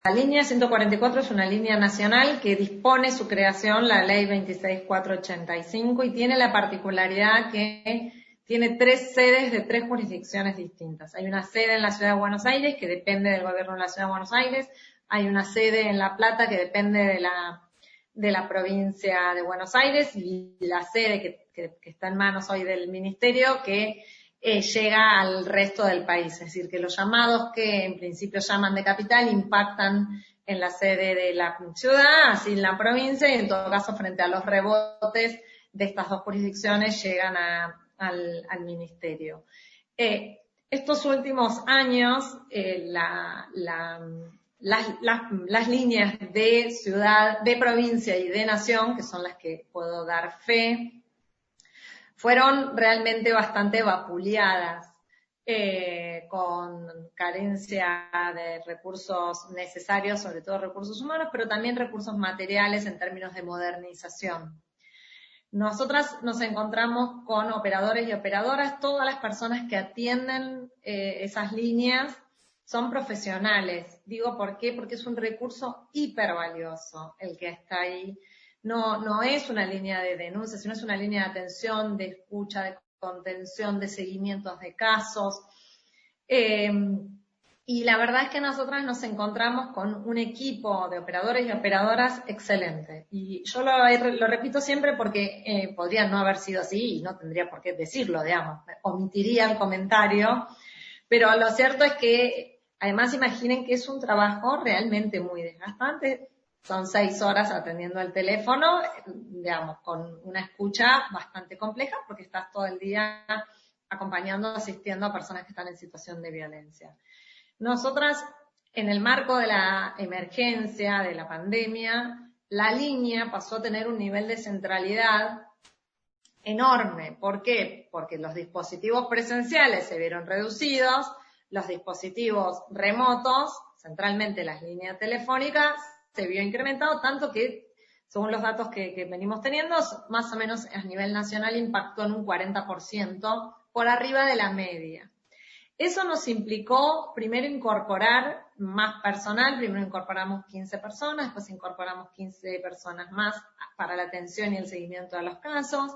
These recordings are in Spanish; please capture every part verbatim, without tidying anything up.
La línea ciento cuarenta y cuatro es una línea nacional que dispone su creación la ley veintiséis mil cuatrocientos ochenta y cinco y tiene la particularidad que tiene tres sedes de tres jurisdicciones distintas. Hay una sede en la Ciudad de Buenos Aires que depende del gobierno de la Ciudad de Buenos Aires, hay una sede en La Plata que depende de la, de la provincia de Buenos Aires y la sede que, que, que está en manos hoy del Ministerio que Eh, llega al resto del país, es decir, que los llamados que en principio llaman de capital impactan en la sede de la ciudad, así en la provincia, y en todo caso frente a los rebotes de estas dos jurisdicciones llegan a, al, al ministerio. Eh, estos últimos años, eh, la, la, las, las, las líneas de ciudad, de provincia y de nación, que son las que puedo dar fe, fueron realmente bastante vapuleadas, eh, con carencia de recursos necesarios, sobre todo recursos humanos, pero también recursos materiales en términos de modernización. Nosotras nos encontramos con operadores y operadoras, todas las personas que atienden eh, esas líneas son profesionales. Digo, ¿por qué? Porque es un recurso hipervalioso el que está ahí. No, no es una línea de denuncia, sino es una línea de atención, de escucha, de contención, de seguimientos de casos. Eh, y la verdad es que nosotras nos encontramos con un equipo de operadores y operadoras excelente. Y yo lo, lo repito siempre porque eh, podría no haber sido así y no tendría por qué decirlo, digamos, omitiría el comentario. Pero lo cierto es que, además, imaginen que es un trabajo realmente muy desgastante. Son seis horas atendiendo el teléfono, digamos, con una escucha bastante compleja porque estás todo el día acompañando, asistiendo a personas que están en situación de violencia. Nosotras, en el marco de la emergencia, de la pandemia, la línea pasó a tener un nivel de centralidad enorme. ¿Por qué? Porque los dispositivos presenciales se vieron reducidos, los dispositivos remotos, centralmente las líneas telefónicas, se vio incrementado, tanto que, según los datos que, que venimos teniendo, más o menos a nivel nacional impactó en un cuarenta por ciento por arriba de la media. Eso nos implicó primero incorporar más personal, primero incorporamos quince personas, después incorporamos quince personas más para la atención y el seguimiento de los casos.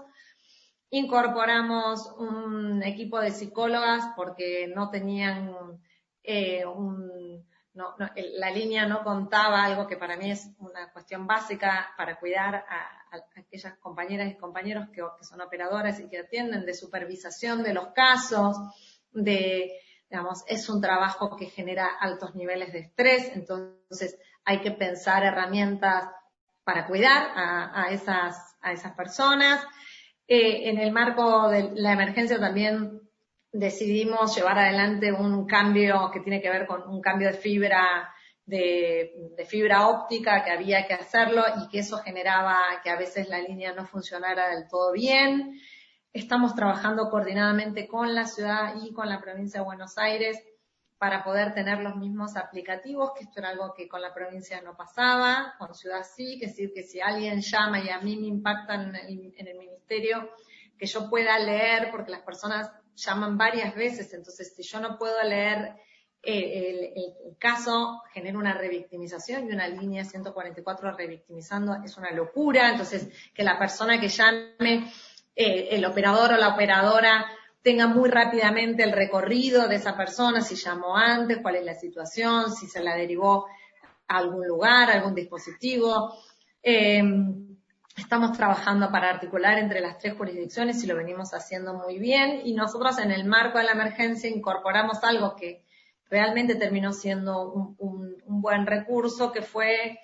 Incorporamos un equipo de psicólogas porque no tenían eh, un... No, no, la línea no contaba algo que para mí es una cuestión básica para cuidar a, a aquellas compañeras y compañeros que, que son operadoras y que atienden, de supervisación de los casos, de, digamos, es un trabajo que genera altos niveles de estrés, entonces hay que pensar herramientas para cuidar a, a, esas, a esas personas. Eh, en el marco de la emergencia también decidimos llevar adelante un cambio que tiene que ver con un cambio de fibra, de, de fibra óptica, que había que hacerlo y que eso generaba que a veces la línea no funcionara del todo bien. Estamos trabajando coordinadamente con la ciudad y con la provincia de Buenos Aires para poder tener los mismos aplicativos, que esto era algo que con la provincia no pasaba, con ciudad sí, que es decir, que si alguien llama y a mí me impactan en el, en el ministerio, que yo pueda leer, porque las personas llaman varias veces, entonces si yo no puedo leer eh, el, el, el caso, genera una revictimización y una línea ciento cuarenta y cuatro revictimizando es una locura, entonces que la persona que llame, eh, el operador o la operadora tenga muy rápidamente el recorrido de esa persona, si llamó antes, cuál es la situación, si se la derivó a algún lugar, a algún dispositivo. Eh, Estamos trabajando para articular entre las tres jurisdicciones y lo venimos haciendo muy bien. Y nosotros en el marco de la emergencia incorporamos algo que realmente terminó siendo un, un, un buen recurso, que fue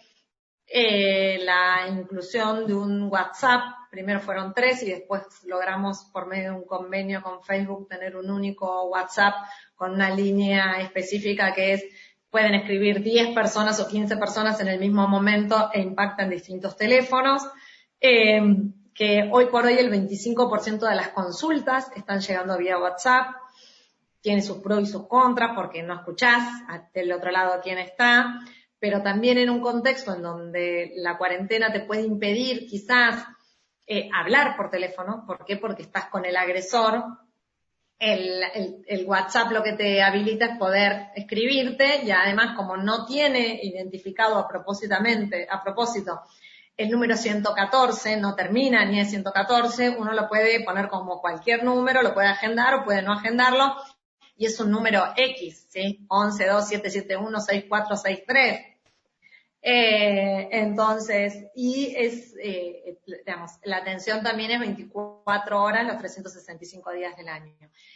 eh, la inclusión de un WhatsApp. Primero fueron tres y después logramos por medio de un convenio con Facebook tener un único WhatsApp con una línea específica que es, pueden escribir diez personas o quince personas en el mismo momento e impactan distintos teléfonos. Eh, que hoy por hoy el veinticinco por ciento de las consultas están llegando vía WhatsApp. Tiene sus pros y sus contras porque no escuchás del otro lado quién está, pero también en un contexto en donde la cuarentena te puede impedir quizás eh, hablar por teléfono. ¿Por qué? Porque estás con el agresor. el, el, el WhatsApp lo que te habilita es poder escribirte, y además como no tiene identificado a propósitamente, a propósito el número ciento catorce, no termina ni es ciento catorce, uno lo puede poner como cualquier número, lo puede agendar o puede no agendarlo, y es un número X, ¿sí? once, dos, siete, siete, uno, seis, cuatro, seis, tres. Eh, entonces, y es, eh, digamos, la atención también es veinticuatro horas los trescientos sesenta y cinco días del año.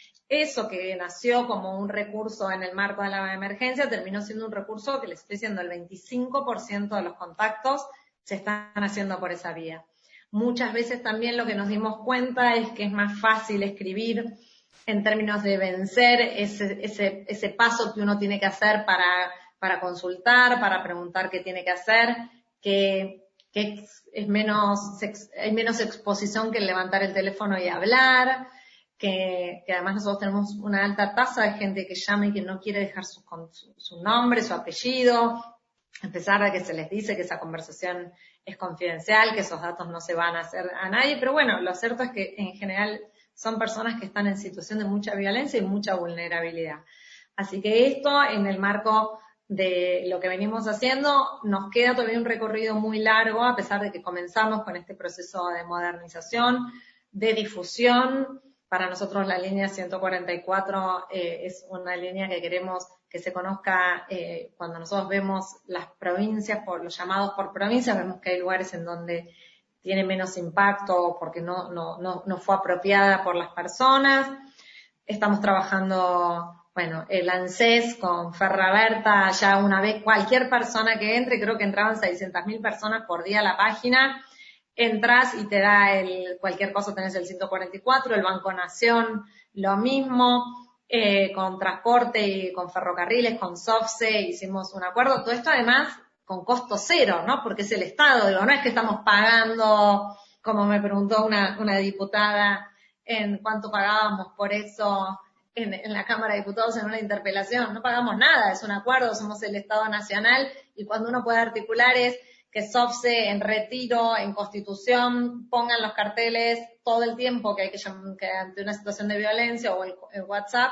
Eso que nació como un recurso en el marco de la emergencia terminó siendo un recurso que les estoy diciendo, el veinticinco por ciento de los contactos se están haciendo por esa vía. Muchas veces también lo que nos dimos cuenta es que es más fácil escribir en términos de vencer ese, ese, ese paso que uno tiene que hacer para, para consultar, para preguntar qué tiene que hacer, que, que es menos, hay menos exposición que levantar el teléfono y hablar, que, que además nosotros tenemos una alta tasa de gente que llama y que no quiere dejar su, su, su nombre, su apellido, a pesar de que se les dice que esa conversación es confidencial, que esos datos no se van a hacer a nadie, pero bueno, lo cierto es que en general son personas que están en situación de mucha violencia y mucha vulnerabilidad. Así que esto, en el marco de lo que venimos haciendo, nos queda todavía un recorrido muy largo, a pesar de que comenzamos con este proceso de modernización, de difusión. Para nosotros la línea ciento cuarenta y cuatro eh, es una línea que queremos que se conozca eh, cuando nosotros vemos las provincias, por los llamados por provincias, vemos que hay lugares en donde tiene menos impacto porque no, no, no, no fue apropiada por las personas. Estamos trabajando, bueno, el ANSES con Ferraberta, ya una vez cualquier persona que entre, creo que entraban seiscientas mil personas por día a la página, entras y te da el, cualquier cosa tenés el ciento cuarenta y cuatro, el Banco Nación, lo mismo, eh, con transporte y con ferrocarriles, con SOFSE, hicimos un acuerdo, todo esto además con costo cero, ¿no? Porque es el Estado, digo, no es que estamos pagando, como me preguntó una, una diputada, en cuánto pagábamos por eso en, en la Cámara de Diputados en una interpelación, no pagamos nada, es un acuerdo, somos el Estado Nacional, y cuando uno puede articular es que SOFSE en Retiro, en Constitución, pongan los carteles todo el tiempo que hay que, que ante una situación de violencia o el, el WhatsApp.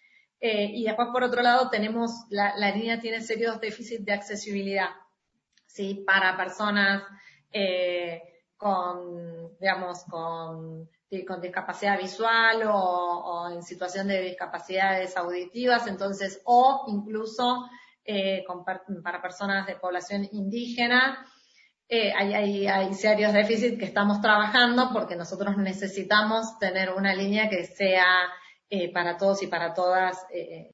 Eh, y después, por otro lado, tenemos, la, la línea tiene serios déficits de accesibilidad, ¿sí? Para personas eh, con, digamos, con, con discapacidad visual o, o en situación de discapacidades auditivas, entonces, o incluso eh, con, para personas de población indígena. Eh, hay, hay, hay serios déficits que estamos trabajando porque nosotros necesitamos tener una línea que sea eh, para todos y para todas eh,